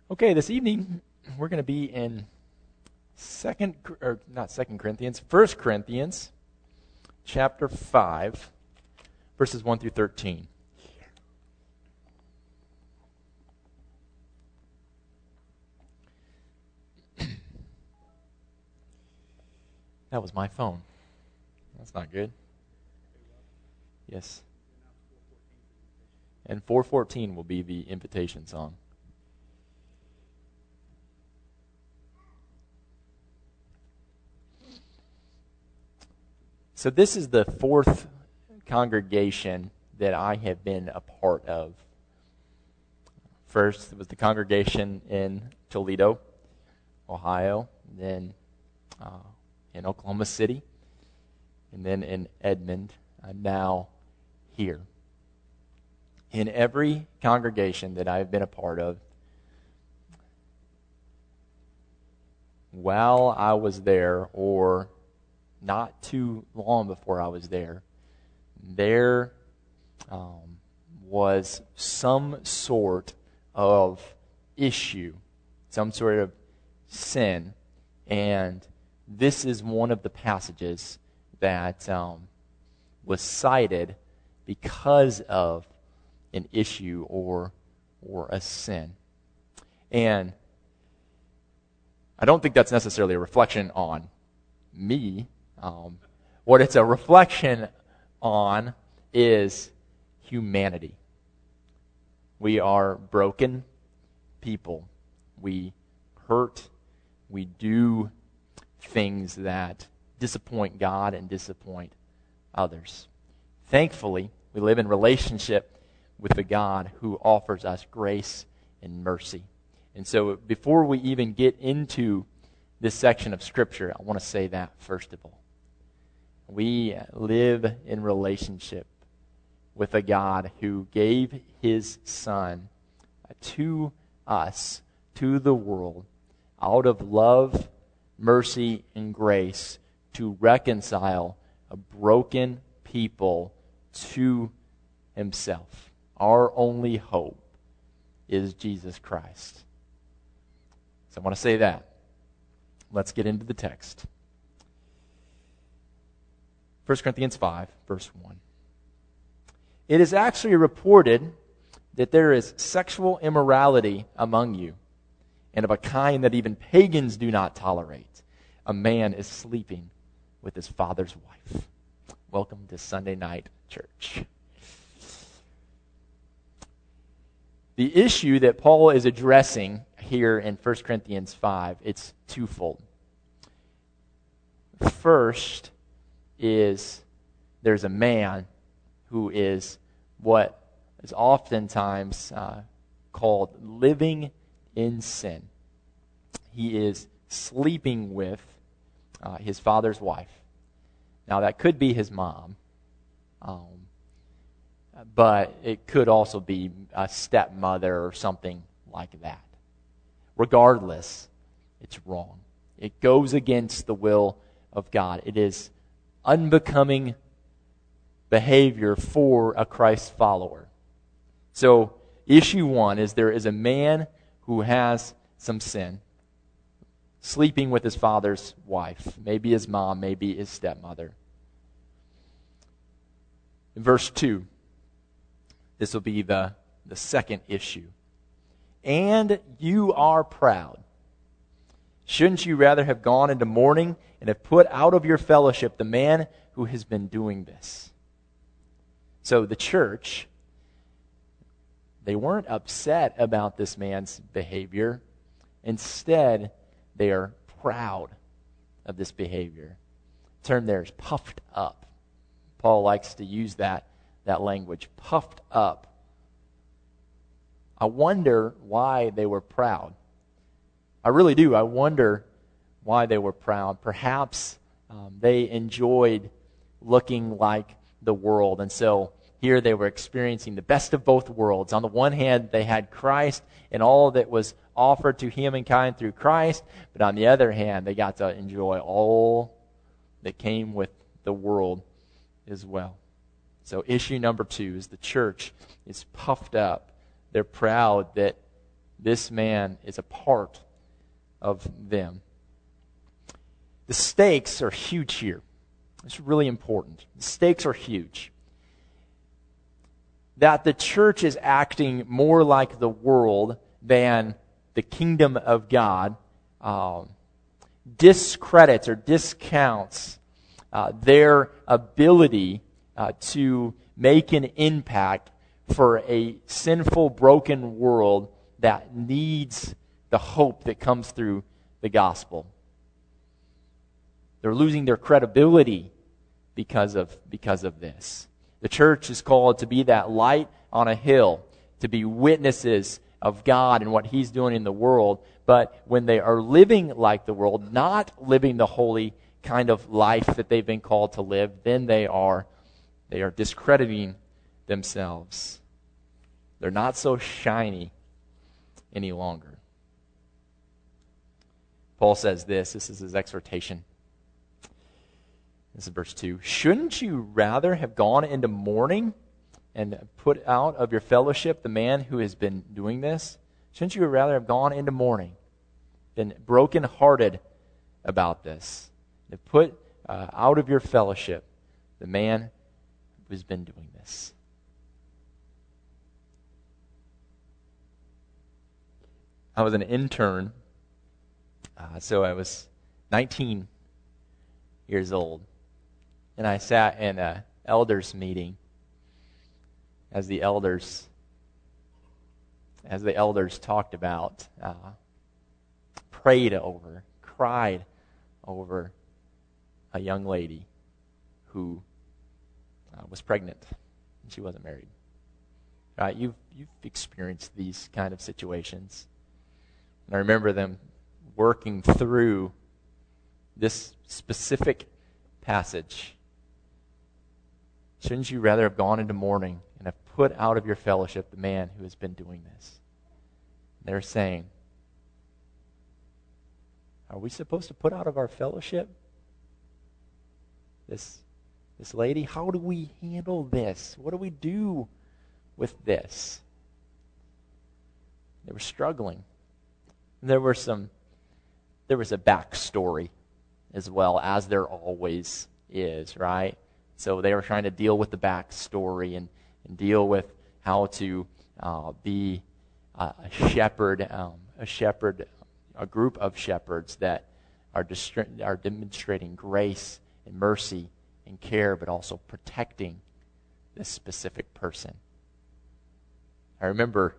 Okay, this evening we're going to be in First Corinthians, chapter 5, verses 1 through 13. That was my phone. That's not good. Yes. And 4:14 will be the invitation song. So this is the fourth congregation that I have been a part of. First, it was the congregation in Toledo, Ohio, then in Oklahoma City, and then in Edmond. I'm now here. In every congregation that I've been a part of, while I was there, or not too long before I was there was some sort of issue, some sort of sin, and this is one of the passages that was cited because of an issue or a sin. And I don't think that's necessarily a reflection on me. What it's a reflection on is humanity. We are broken people. We hurt. We do things that disappoint God and disappoint others. Thankfully, we live in relationship with the God who offers us grace and mercy. And so before we even get into this section of Scripture, I want to say that first of all. We live in relationship with a God who gave His Son to us, to the world, out of love, mercy, and grace to reconcile a broken people to Himself. Our only hope is Jesus Christ. So I want to say that. Let's get into the text. 1 Corinthians 5, verse 1. It is actually reported that there is sexual immorality among you, and of a kind that even pagans do not tolerate. A man is sleeping with his father's wife. Welcome to Sunday night church. The issue that Paul is addressing here in 1 Corinthians 5, it's twofold. First is there's a man who is what is oftentimes called living in sin. He is sleeping with his father's wife. Now that could be his mom, but it could also be a stepmother or something like that. Regardless, it's wrong. It goes against the will of God. It is unbecoming behavior for a Christ follower. So, issue one is there is a man who has some sin, sleeping with his father's wife, maybe his mom, maybe his stepmother. In verse 2, this will be the second issue. And you are proud. Shouldn't you rather have gone into mourning and have put out of your fellowship the man who has been doing this? So the church, they weren't upset about this man's behavior. Instead, they are proud of this behavior. The term there is puffed up. Paul likes to use that language, puffed up. I wonder why they were proud. I really do. I wonder why they were proud. Perhaps they enjoyed looking like the world. And so here they were experiencing the best of both worlds. On the one hand, they had Christ and all that was offered to humankind through Christ. But on the other hand, they got to enjoy all that came with the world as well. So issue number 2 is the church is puffed up. They're proud that This man is a part of them. The stakes are huge here. It's really important. The stakes are huge. That the church is acting more like the world than the kingdom of God discredits or discounts their ability to make an impact for a sinful, broken world that needs the hope that comes through the gospel. They're losing their credibility because of this. The church is called to be that light on a hill, to be witnesses of God and what He's doing in the world. But when they are living like the world, not living the holy kind of life that they've been called to live, then they are discrediting themselves. They're not so shiny any longer. Paul says this is his exhortation. This is verse 2. Shouldn't you rather have gone into mourning and put out of your fellowship the man who has been doing this? Shouldn't you rather have gone into mourning than brokenhearted about this? To put out of your fellowship the man who has been doing this. I was an intern, so I was 19 years old. And I sat in an elders meeting as the elders talked about, prayed over, cried over a young lady who was pregnant and she wasn't married. Right? You've experienced these kind of situations. And I remember them working through this specific passage. Shouldn't you rather have gone into mourning and have put out of your fellowship the man who has been doing this? And they're saying, are we supposed to put out of our fellowship this lady? How do we handle this? What do we do with this? They were struggling. There was a backstory as well, as there always is, right? So they were trying to deal with the backstory and deal with how to be a shepherd, a group of shepherds that are demonstrating grace and mercy and care, but also protecting this specific person. I remember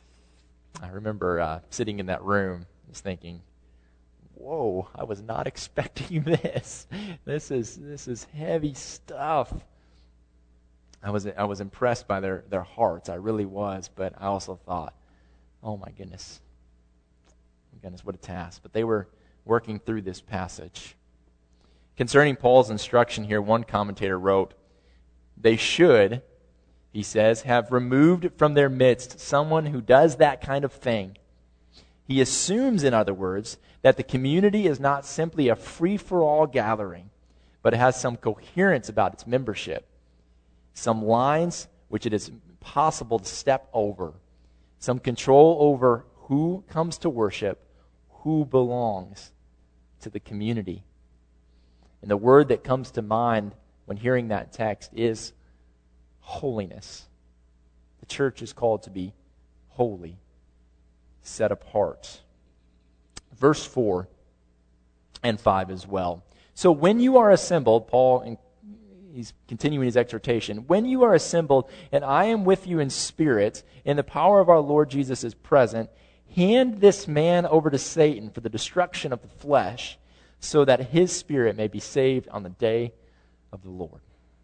sitting in that room, just thinking, whoa, I was not expecting this. This is heavy stuff. I was impressed by their hearts. I really was, but I also thought, oh my goodness, what a task. But they were working through this passage. Concerning Paul's instruction here, one commentator wrote, they should, he says, have removed from their midst someone who does that kind of thing. He assumes, in other words, that the community is not simply a free-for-all gathering, but it has some coherence about its membership, some lines which it is impossible to step over, some control over who comes to worship, who belongs to the community. And the word that comes to mind when hearing that text is holiness. The church is called to be holy, set apart. Verse 4 and 5 as well. So when you are assembled, Paul, he's continuing his exhortation, when you are assembled, and I am with you in spirit, and the power of our Lord Jesus is present, hand this man over to Satan for the destruction of the flesh, so that his spirit may be saved on the day of the Lord.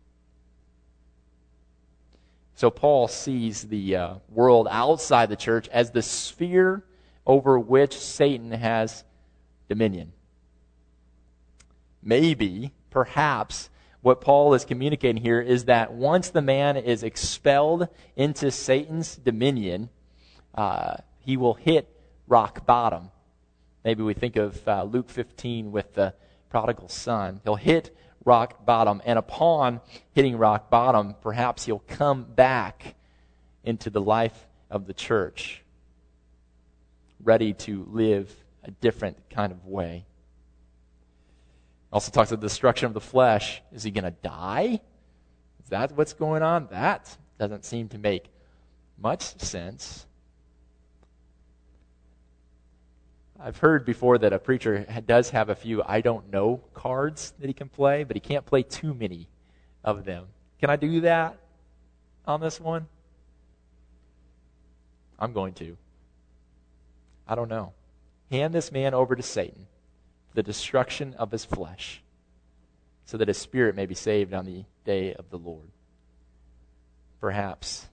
So Paul sees the world outside the church as the sphere over which Satan has dominion. Maybe, perhaps, what Paul is communicating here is that once the man is expelled into Satan's dominion, he will hit rock bottom. Maybe we think of Luke 15 with the prodigal son. He'll hit rock bottom, and upon hitting rock bottom, perhaps he'll come back into the life of the church. ready to live a different kind of way. Also talks about the destruction of the flesh. Is he going to die? Is that what's going on? That doesn't seem to make much sense. I've heard before that a preacher does have a few I don't know cards that he can play, but he can't play too many of them. Can I do that on this one? I'm going to. I don't know. Hand this man over to Satan, the destruction of his flesh, so that his spirit may be saved on the day of the Lord. Perhaps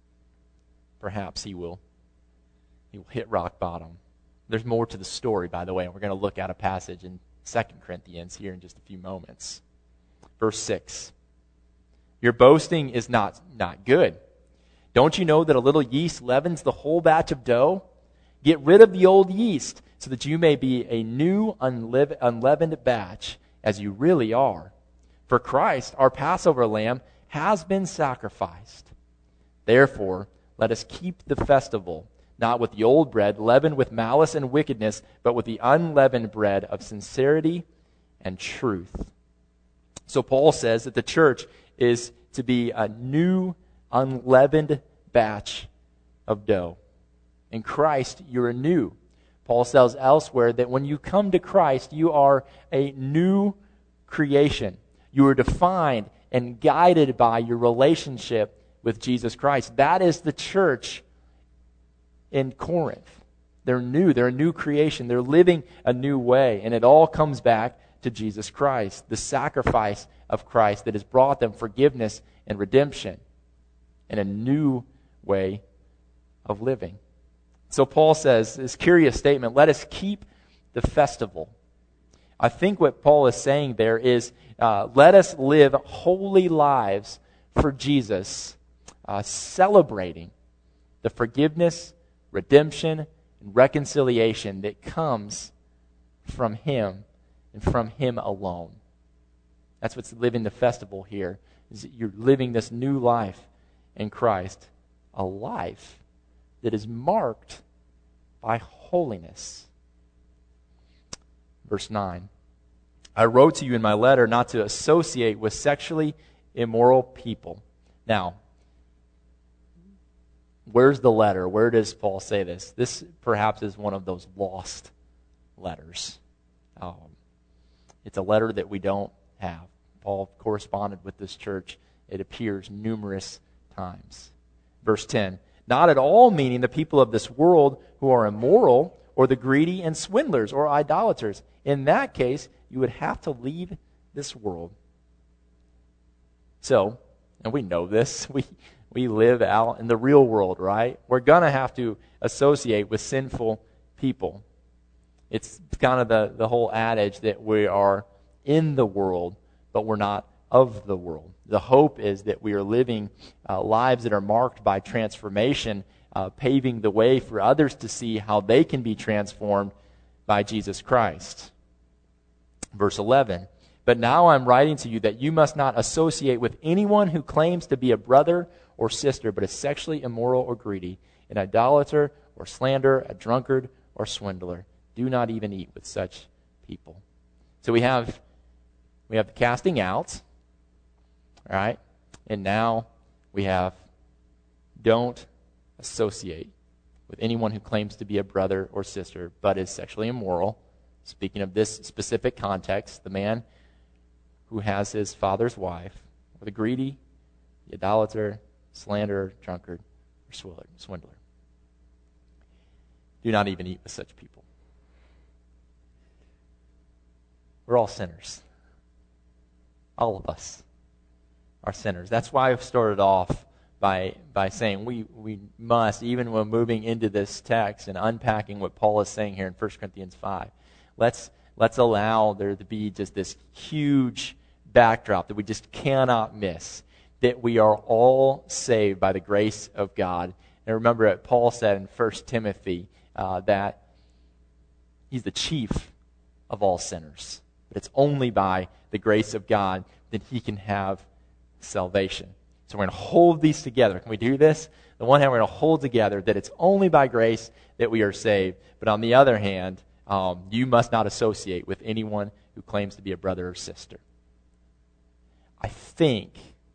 he will hit rock bottom. There's more to the story, by the way, and we're going to look at a passage in 2 Corinthians here in just a few moments. Verse 6. Your boasting is not good. Don't you know that a little yeast leavens the whole batch of dough? Get rid of the old yeast, so that you may be a new unleavened batch, as you really are. For Christ, our Passover lamb, has been sacrificed. Therefore, let us keep the festival, not with the old bread, leavened with malice and wickedness, but with the unleavened bread of sincerity and truth. So Paul says that the church is to be a new, unleavened batch of dough. In Christ, you're new. Paul says elsewhere that when you come to Christ, you are a new creation. You are defined and guided by your relationship with Jesus Christ. That is the church in Corinth. They're new. They're a new creation. They're living a new way. And it all comes back to Jesus Christ, the sacrifice of Christ that has brought them forgiveness and redemption and a new way of living. So Paul says, this curious statement, let us keep the festival. I think what Paul is saying there is, let us live holy lives for Jesus, celebrating the forgiveness, redemption, and reconciliation that comes from Him and from Him alone. That's what's living the festival here, is that you're living this new life in Christ, a life that is marked by holiness. Verse 9, I wrote to you in my letter not to associate with sexually immoral people. Now, where's the letter? Where does Paul say this? This perhaps is one of those lost letters. It's a letter that we don't have. Paul corresponded with this church. It appears numerous times. Verse 10, not at all meaning the people of this world who are immoral, or the greedy and swindlers, or idolaters. In that case, you would have to leave this world. So, and we know this, we live out in the real world, right? We're going to have to associate with sinful people. It's kind of the whole adage that we are in the world, but we're not of the world. The hope is that we are living lives that are marked by transformation, paving the way for others to see how they can be transformed by Jesus Christ. Verse 11, but now I'm writing to you that you must not associate with anyone who claims to be a brother or sister, but is sexually immoral or greedy, an idolater or slanderer, a drunkard or swindler. Do not even eat with such people. So we have the casting out, all right? And now we have don't associate with anyone who claims to be a brother or sister, but is sexually immoral. Speaking of this specific context, the man who has his father's wife, or the greedy, the idolater, slanderer, drunkard, or swindler. Do not even eat with such people. We're all sinners. All of us are sinners. That's why I've started off by saying we must, even when moving into this text and unpacking what Paul is saying here in 1 Corinthians 5, let's allow there to be just this huge backdrop that we just cannot miss, that we are all saved by the grace of God. And remember what Paul said in 1 Timothy, that he's the chief of all sinners. But it's only by the grace of God that he can have salvation. So we're going to hold these together. Can we do this? On the one hand, we're going to hold together that it's only by grace that we are saved. But on the other hand, you must not associate with anyone who claims to be a brother or sister. I think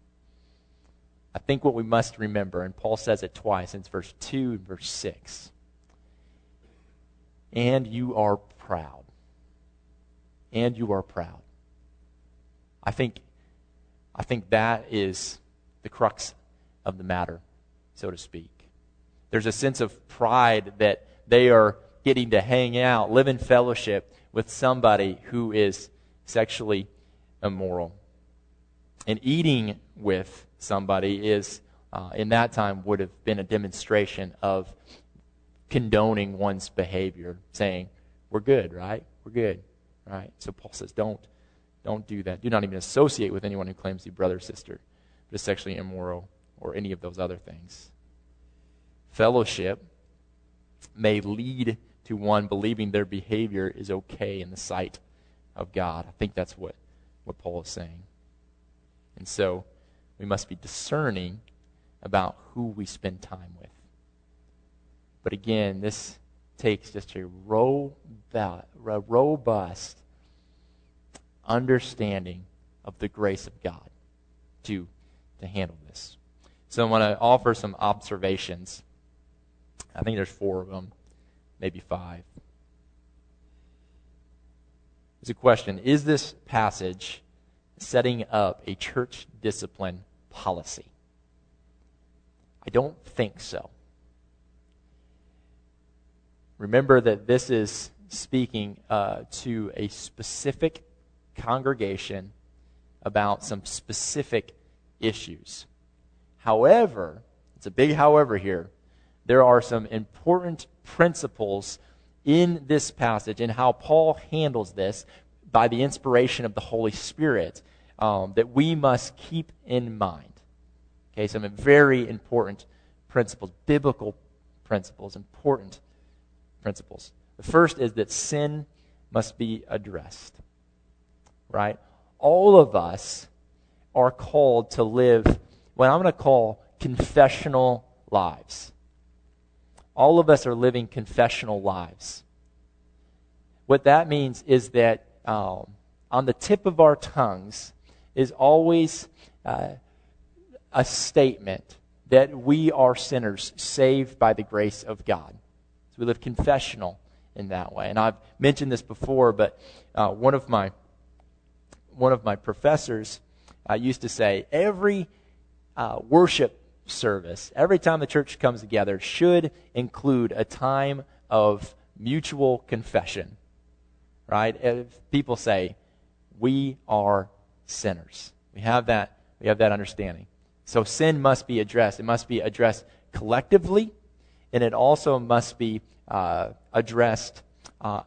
what we must remember, and Paul says it twice, it's verse 2 and verse 6. And you are proud. And you are proud. I think that is the crux of the matter, so to speak. There's a sense of pride that they are getting to hang out, live in fellowship with somebody who is sexually immoral. And eating with somebody is, in that time, would have been a demonstration of condoning one's behavior, saying, we're good, right? We're good, right? So Paul says, don't do that. Do not even associate with anyone who claims to be brother or sister, but is sexually immoral or any of those other things. Fellowship may lead to one believing their behavior is okay in the sight of God. I think that's what Paul is saying. And so we must be discerning about who we spend time with. But again, this takes just a robust understanding of the grace of God to handle this. So I want to offer some observations. I think there's 4 of them, maybe 5. There's a question: is this passage setting up a church discipline policy? I don't think so. Remember that this is speaking to a specific congregation about some specific issues. However, it's a big however here, there are some important principles in this passage and how Paul handles this by the inspiration of the Holy Spirit that we must keep in mind. Okay, some very important principles, biblical principles, important principles. The first is that sin must be addressed. Right? All of us are called to live what I'm going to call confessional lives. All of us are living confessional lives. What that means is that on the tip of our tongues is always a statement that we are sinners saved by the grace of God. So we live confessional in that way. And I've mentioned this before, but one of my professors used to say, every worship service, every time the church comes together, should include a time of mutual confession. Right? If people say, we are sinners. We have that understanding. So sin must be addressed. It must be addressed collectively, and it also must be addressed on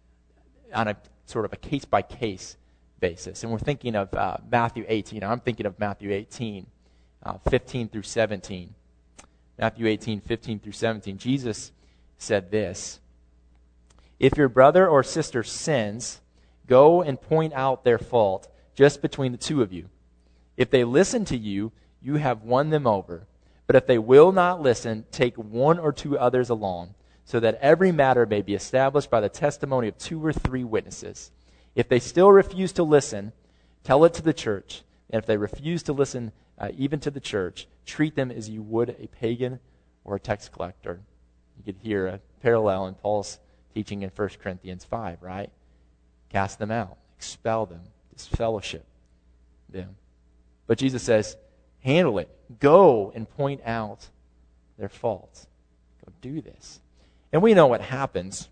a sort of a case-by-case basis. And we're thinking of Matthew 18. I'm thinking of Matthew 18, 15 through 17. Matthew 18, 15 through 17. Jesus said this: if your brother or sister sins, go and point out their fault just between the two of you. If they listen to you, you have won them over. But if they will not listen, take 1 or 2 others along, so that every matter may be established by the testimony of 2 or 3 witnesses. If they still refuse to listen, tell it to the church. And if they refuse to listen even to the church, treat them as you would a pagan or a tax collector. You could hear a parallel in Paul's teaching in 1 Corinthians 5, right? Cast them out, expel them, disfellowship them. But Jesus says, handle it. Go and point out their faults. Go do this. And we know what happens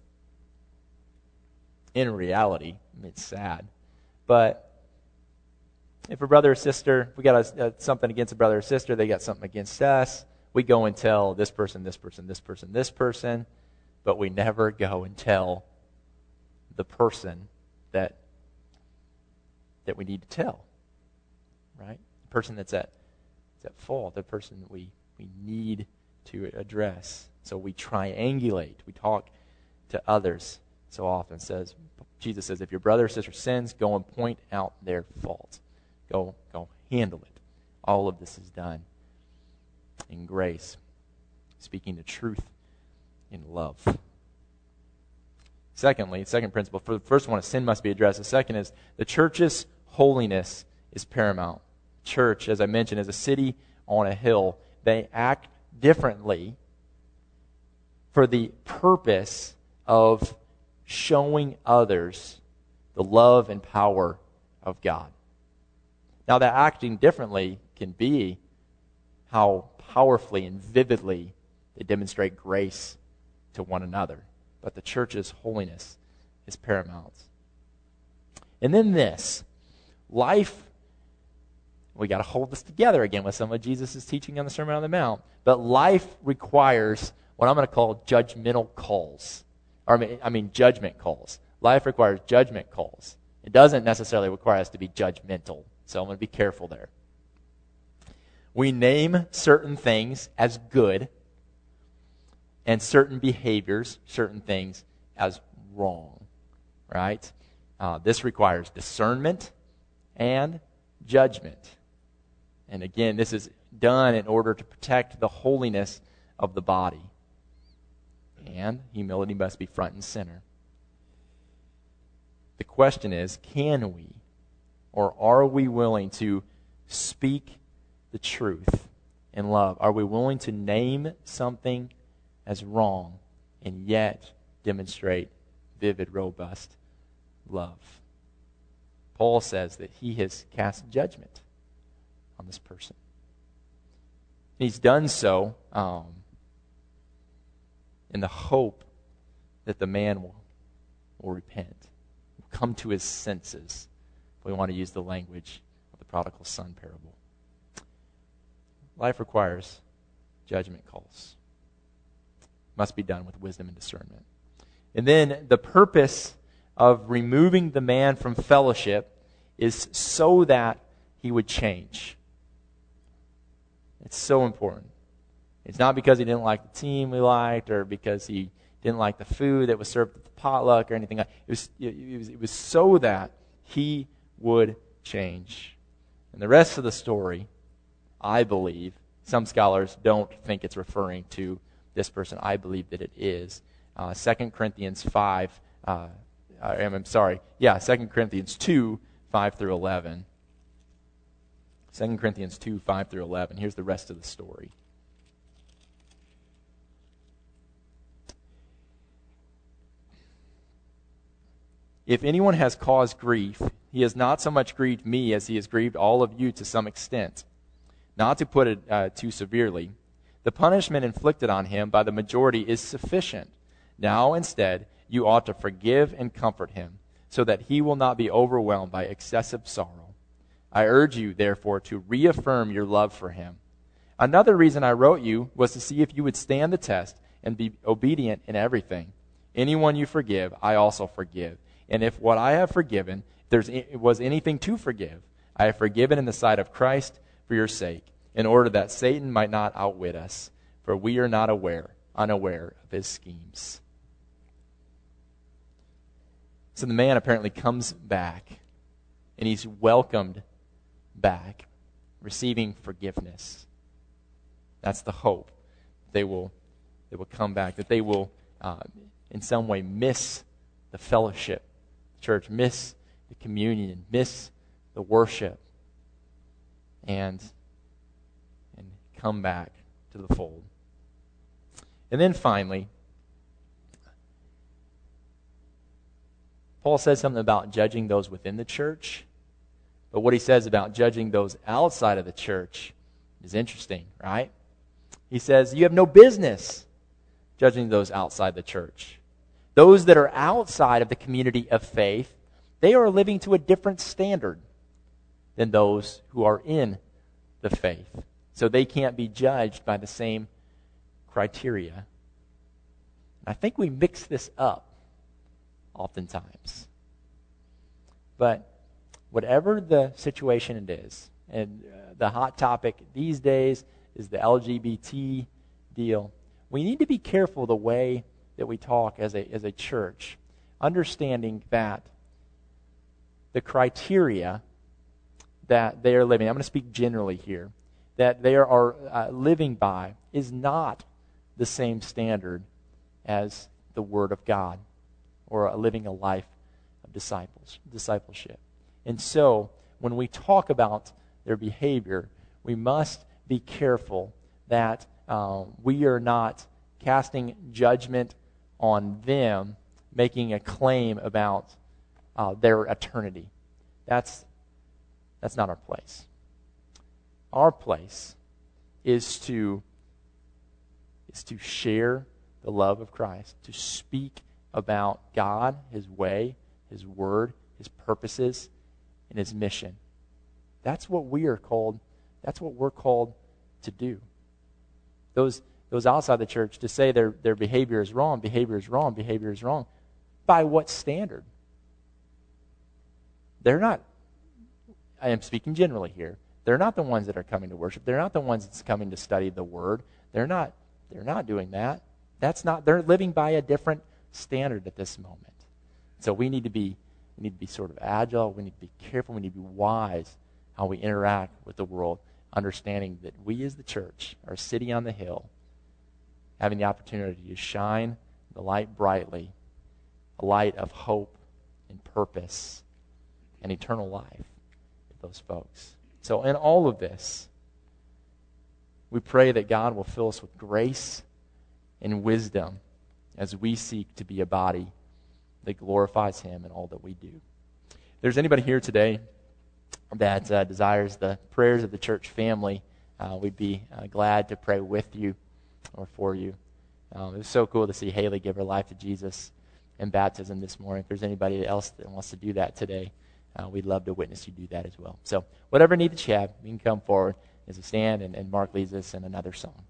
in reality. I mean, it's sad. But if a brother or sister, we got something against a brother or sister, they got something against us, we go and tell this person, this person, this person, this person, but we never go and tell the person that we need to tell, right? The person that's at fault, the person that we need to address. So we triangulate. We talk to others so often. Jesus says, if your brother or sister sins, go and point out their fault. Go handle it. All of this is done in grace, speaking the truth in love. Secondly, second principle, for the first one, sin must be addressed. The second is the church's holiness is paramount. Church, as I mentioned, is a city on a hill. They act differently for the purpose of showing others the love and power of God. Now, that acting differently can be how powerfully and vividly they demonstrate grace to one another. But the church's holiness is paramount. And then this, life, we got to hold this together again with some of Jesus' teaching on the Sermon on the Mount, but life requires what I'm going to call judgmental calls. Judgment calls. Life requires judgment calls. It doesn't necessarily require us to be judgmental, so I'm going to be careful there. We name certain things as good and certain behaviors, certain things as wrong, right? This requires discernment and judgment. And again, this is done in order to protect the holiness of the body. And humility must be front and center. The question is, can we or are we willing to speak the truth in love? Are we willing to name something as wrong and yet demonstrate vivid, robust love? Paul says that he has cast judgment on this person. He's done so in the hope that the man will repent, will come to his senses. We want to use the language of the prodigal son parable. Life requires judgment calls. Must be done with wisdom and discernment. And then the purpose of removing the man from fellowship is so that he would change. It's so important. It's not because he didn't like the team we liked or because he didn't like the food that was served at the potluck or anything like that. It was so that he would change. And the rest of the story, I believe, some scholars don't think it's referring to this person. I believe that it is. 2 Corinthians 5, 2 Corinthians 2, 5 through 11. 2 Corinthians 2, 5 through 11. Here's the rest of the story. If anyone has caused grief, he has not so much grieved me as he has grieved all of you to some extent. Not to put it too severely, the punishment inflicted on him by the majority is sufficient. Now, instead, you ought to forgive and comfort him, so that he will not be overwhelmed by excessive sorrow. I urge you, therefore, to reaffirm your love for him. Another reason I wrote you was to see if you would stand the test and be obedient in everything. Anyone you forgive, I also forgive. And if what I have forgiven, if there was anything to forgive, I have forgiven in the sight of Christ for your sake, in order that Satan might not outwit us, for we are not unaware of his schemes. So the man apparently comes back, and he's welcomed back, receiving forgiveness. That's the hope. They will come back, that they will in some way miss the fellowship, church, miss the communion, miss the worship, and come back to the fold. And then finally, Paul says something about judging those within the church, but what he says about judging those outside of the church is interesting, right? He says, you have no business judging those outside the church. Those that are outside of the community of faith, they are living to a different standard than those who are in the faith. So they can't be judged by the same criteria. I think we mix this up oftentimes. But whatever the situation it is, and the hot topic these days is the LGBT deal, we need to be careful the way that we talk as a church, understanding that the criteria that they are living, I'm going to speak generally here, that they are living by is not the same standard as the Word of God or living a life of discipleship. And so, when we talk about their behavior, we must be careful that we are not casting judgment on them, making a claim about their eternity. That's not our place. Our place is to share the love of Christ, to speak about God, His way, His word, His purposes, and His mission. That's what we are called. That's what we're called to do. Those outside the church, to say their behavior is wrong, behavior is wrong, behavior is wrong. By what standard? They're not, I am speaking generally here, they're not the ones that are coming to worship. They're not the ones that's coming to study the Word. They're not doing that. They're living by a different standard at this moment. So we need to be sort of agile. We need to be careful. We need to be wise how we interact with the world, understanding that we as the church, our city on the hill, having the opportunity to shine the light brightly, a light of hope and purpose and eternal life with those folks. So in all of this, we pray that God will fill us with grace and wisdom as we seek to be a body that glorifies Him in all that we do. If there's anybody here today that desires the prayers of the church family, we'd be glad to pray with you or for you. It was so cool to see Haley give her life to Jesus in baptism this morning. If there's anybody else that wants to do that today, we'd love to witness you do that as well. So whatever need that you have, you can come forward as we stand, and Mark leads us in another song.